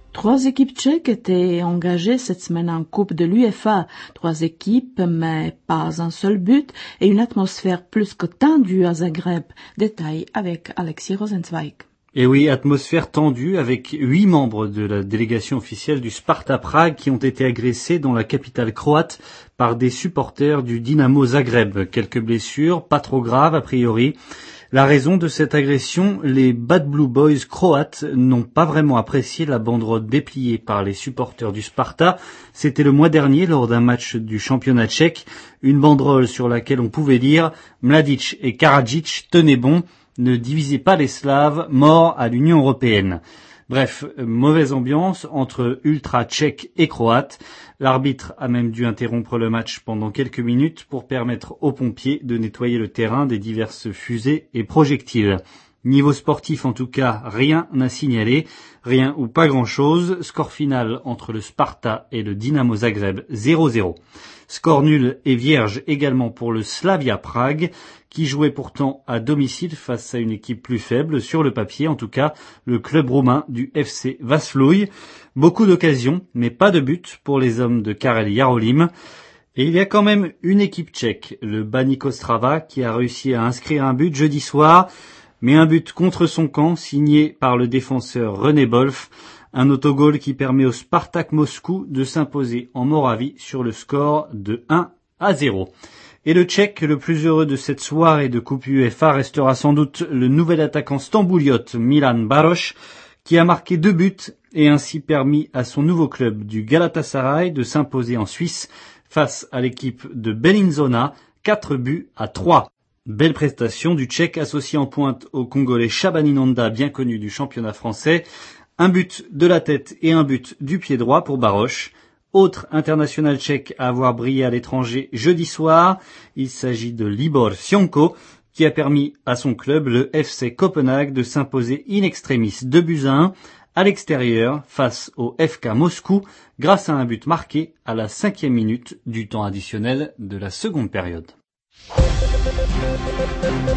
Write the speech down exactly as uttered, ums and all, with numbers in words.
Trois équipes tchèques étaient engagées cette semaine en Coupe de l'UEFA. Trois équipes, mais pas un seul but et une atmosphère plus que tendue à Zagreb. Détail avec Alexis Rosenzweig. Et oui, atmosphère tendue avec huit membres de la délégation officielle du Sparta Prague qui ont été agressés dans la capitale croate par des supporters du Dinamo Zagreb. Quelques blessures, pas trop graves a priori. La raison de cette agression, les Bad Blue Boys croates n'ont pas vraiment apprécié la banderole dépliée par les supporters du Sparta. C'était le mois dernier lors d'un match du championnat tchèque, une banderole sur laquelle on pouvait lire « Mladic et Karadzic, tenez bon, ne divisez pas les Slaves, mort à l'Union européenne ». Bref, mauvaise ambiance entre ultra tchèques et croates. L'arbitre a même dû interrompre le match pendant quelques minutes pour permettre aux pompiers de nettoyer le terrain des diverses fusées et projectiles. Niveau sportif en tout cas, rien à signaler, rien ou pas grand-chose. Score final entre le Sparta et le Dinamo Zagreb zéro zéro. Score nul et vierge également pour le Slavia Prague, qui jouait pourtant à domicile face à une équipe plus faible, sur le papier en tout cas, le club roumain du F C Vaslui. Beaucoup d'occasions, mais pas de but pour les hommes de Karel Jarolim. Et il y a quand même une équipe tchèque, le Baník Ostrava, qui a réussi à inscrire un but jeudi soir, mais un but contre son camp, signé par le défenseur René Bolf. Un autogol qui permet au Spartak Moscou de s'imposer en Moravie sur le score de un à zéro. Et le Tchèque le plus heureux de cette soirée de Coupe UEFA restera sans doute le nouvel attaquant stambouliote Milan Baroš, qui a marqué deux buts et ainsi permis à son nouveau club du Galatasaray de s'imposer en Suisse face à l'équipe de Bellinzona, quatre buts à trois. Belle prestation du Tchèque associé en pointe au Congolais Shabani Nonda, bien connu du championnat français. Un but de la tête et un but du pied droit pour Baroš. Autre international tchèque à avoir brillé à l'étranger jeudi soir, il s'agit de Libor Sionko, qui a permis à son club, le F C Copenhague, de s'imposer in extremis deux buts à un à l'extérieur face au F K Moscou, grâce à un but marqué à la cinquième minute du temps additionnel de la seconde période.